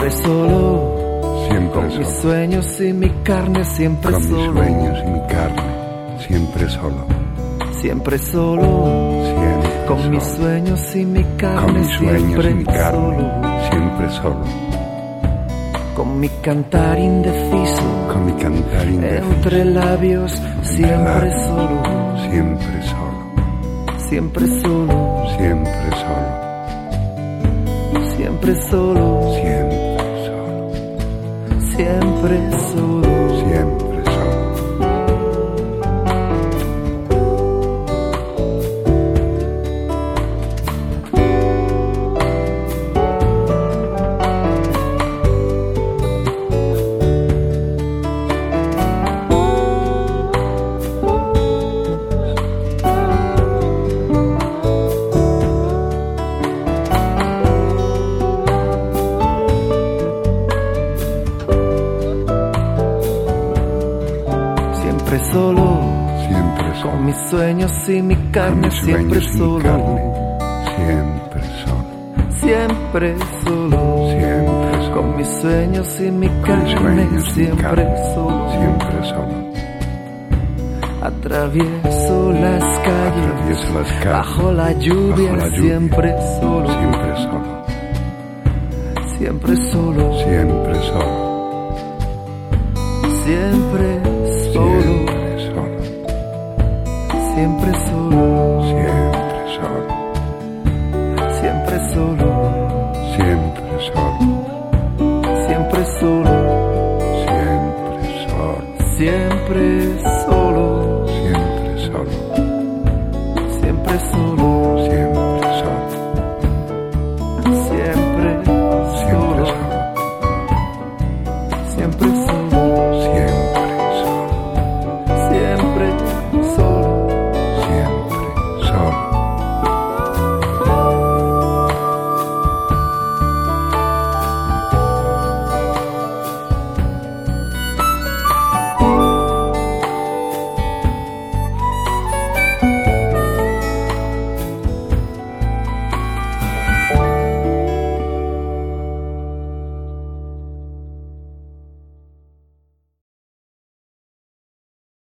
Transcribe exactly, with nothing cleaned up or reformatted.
Siempre solo, siempre con solo. mis sueños y mi carne, siempre Con solo. mis sueños y mi carne, siempre solo. Siempre solo, Siempre con solo. mis sueños y mi Con carne, mis sueños siempre y mi carne, solo. siempre solo. Con mi cantar indeciso, Con mi cantar indeciso, entre labios, siempre labios, solo. siempre solo. Siempre solo, Siempre solo. siempre solo, Siempre solo. siempre solo. Siempre solo. Siempre solo, Siempre solo. con mis sueños y mi Con carne, mis siempre sueños y mi solo. carne, siempre solo. Siempre solo, Siempre solo. con mis sueños y mi Con mis carne, sueños y mi siempre carne, solo. siempre solo. Atravieso las calles, Atravieso las calles, bajo la lluvia, bajo la lluvia, siempre solo. siempre solo. Siempre solo, Siempre solo. siempre solo. Siempre solo. Siempre solo, Siempre solo. siempre solo, Siempre solo. siempre solo, Siempre solo. siempre solo.